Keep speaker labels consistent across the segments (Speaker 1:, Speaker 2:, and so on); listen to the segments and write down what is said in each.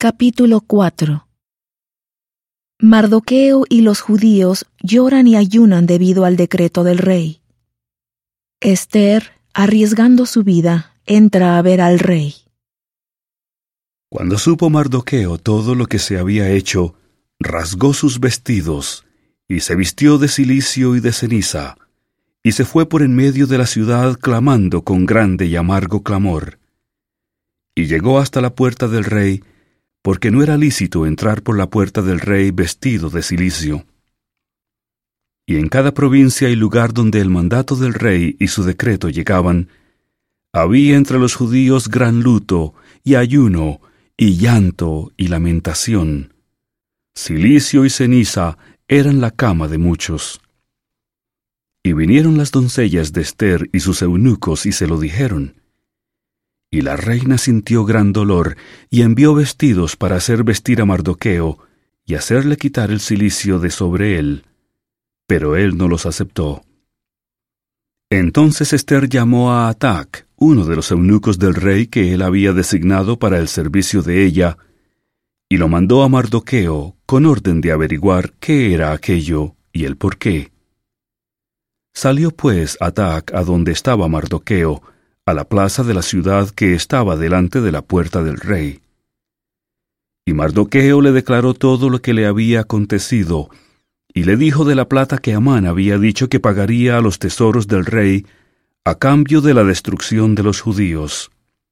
Speaker 1: Capítulo 4. Mardoqueo y los judíos lloran y ayunan debido al decreto del rey. Ester, arriesgando su vida, entra a ver al rey.
Speaker 2: Cuando supo Mardoqueo todo lo que se había hecho, rasgó sus vestidos, y se vistió de cilicio y de ceniza, y se fue por en medio de la ciudad clamando con grande y amargo clamor. Y llegó hasta la puerta del rey, porque no era lícito entrar por la puerta del rey vestido de cilicio. Y en cada provincia y lugar donde el mandato del rey y su decreto llegaban, había entre los judíos gran luto, y ayuno, y llanto, y lamentación. Cilicio y ceniza eran la cama de muchos. Y vinieron las doncellas de Ester y sus eunucos, y se lo dijeron. Y la reina sintió gran dolor, y envió vestidos para hacer vestir a Mardoqueo, y hacerle quitar el cilicio de sobre él. Pero él no los aceptó. Entonces Ester llamó a Atac, uno de los eunucos del rey que él había designado para el servicio de ella, y lo mandó a Mardoqueo con orden de averiguar qué era aquello y el por qué. Salió pues Atac a donde estaba Mardoqueo, a la plaza de la ciudad que estaba delante de la puerta del rey. Y Mardoqueo le declaró todo lo que le había acontecido, y le dijo de la plata que Amán había dicho que pagaría a los tesoros del rey a cambio de la destrucción de los judíos.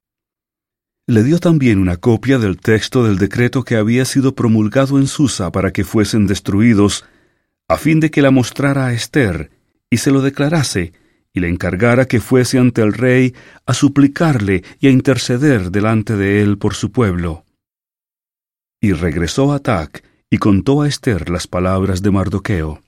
Speaker 2: Le dio también una copia del texto del decreto que había sido promulgado en Susa para que fuesen destruidos, a fin de que la mostrara a Ester, y se lo declarase, y le encargara que fuese ante el rey a suplicarle y a interceder delante de él por su pueblo. Y regresó Atac y contó a Ester las palabras de Mardoqueo.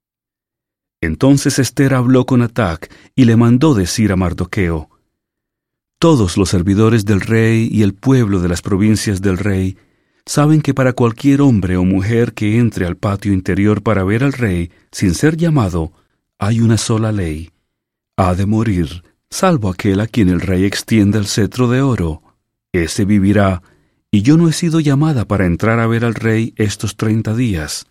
Speaker 2: Entonces Ester habló con Atac y le mandó decir a Mardoqueo: Todos los servidores del rey y el pueblo de las provincias del rey saben que para cualquier hombre o mujer que entre al patio interior para ver al rey sin ser llamado, hay una sola ley: ha de morir, salvo aquel a quien el rey extienda el cetro de oro. Ese vivirá, y yo no he sido llamada para entrar a ver al rey estos 30 días.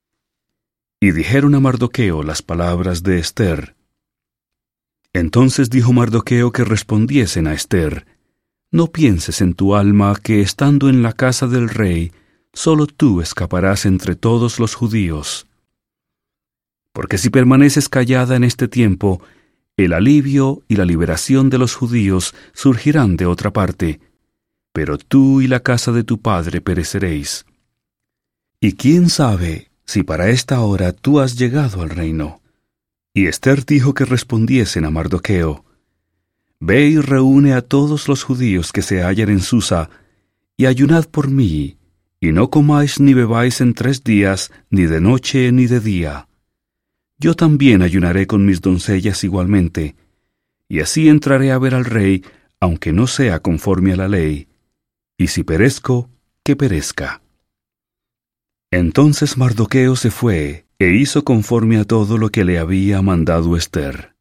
Speaker 2: Y dijeron a Mardoqueo las palabras de Ester. Entonces dijo Mardoqueo que respondiesen a Ester: No pienses en tu alma que estando en la casa del rey, solo tú escaparás entre todos los judíos. Porque si permaneces callada en este tiempo, el alivio y la liberación de los judíos surgirán de otra parte, pero tú y la casa de tu padre pereceréis. Y quién sabe si para esta hora tú has llegado al reino. Y Ester dijo que respondiesen a Mardoqueo: Ve y reúne a todos los judíos que se hallan en Susa, y ayunad por mí, y no comáis ni bebáis en 3 días, ni de noche ni de día. Yo también ayunaré con mis doncellas igualmente, y así entraré a ver al rey, aunque no sea conforme a la ley, y si perezco, que perezca. Entonces Mardoqueo se fue, e hizo conforme a todo lo que le había mandado Ester.